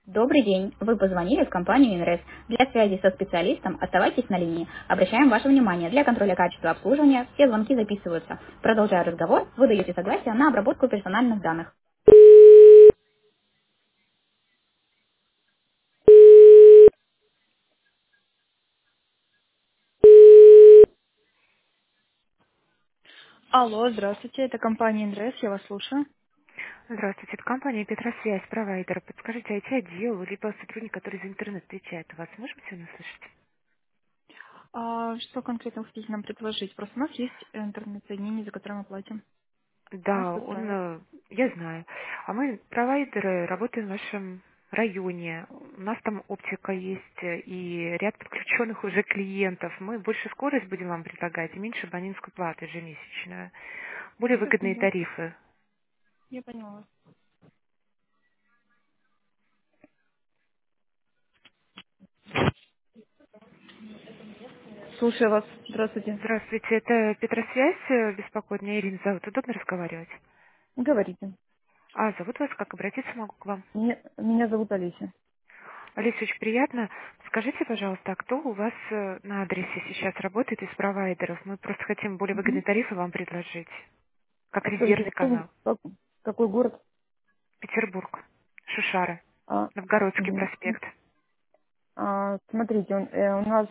Добрый день. Вы позвонили в компанию Инрес. Для связи со специалистом оставайтесь на линии. Обращаем ваше внимание, для контроля качества обслуживания все звонки записываются. Продолжая разговор, вы даете согласие на обработку персональных данных. Алло, здравствуйте, это компания Инрес, я вас слушаю. Здравствуйте, это компания Петросвязь, провайдер. Подскажите, IT-отдел, либо сотрудник, который за интернет отвечает, у вас можем сегодня услышать? Что конкретно вы хотите нам предложить? Просто у нас есть интернет-соединение, за которое мы платим. Нас Да, это устраивает. я знаю. А мы провайдеры, работаем в вашем районе. У нас там оптика есть и ряд подключенных уже клиентов. Мы больше скорость будем вам предлагать и меньше абонентскую плату ежемесячную. Более выгодные Да, тарифы. я поняла вас. Слушаю вас. Здравствуйте. Здравствуйте, это Петросвязь, беспокоит меня Ирина зовут. Удобно разговаривать? Говорите. А, зовут вас, как обратиться могу к вам? Меня зовут Олеся. Олеся, очень приятно. Скажите, пожалуйста, а кто у вас на адресе сейчас работает из провайдеров? Мы просто хотим более выгодные Мгм. тарифы вам предложить, как А скажите, резервный какой, канал. какой город? Петербург, Шушара, А, Новгородский мгм. проспект. Смотрите, у нас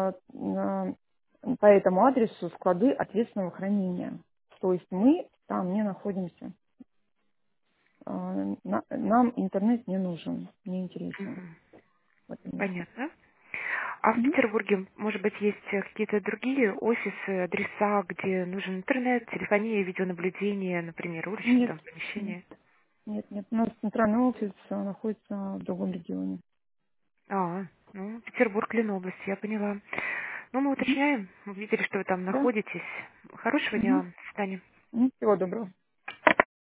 по этому адресу склады ответственного хранения. То есть мы там не находимся. Нам интернет не нужен, не интересен Мгм. в этом месте. Понятно. А в Мгм. Петербурге, может быть, есть какие-то другие офисы, адреса, где нужен интернет, телефония, видеонаблюдение, например, уличное Нет, там нет, помещение? нет. У нас центральный офис находится в другом регионе. А, ну, Петербург, Ленобласть, я поняла. Ну, мы Мгм. уточняем, увидели, что вы там Да. находитесь. Хорошего дня Мгм. вам. До свидания. Всего доброго.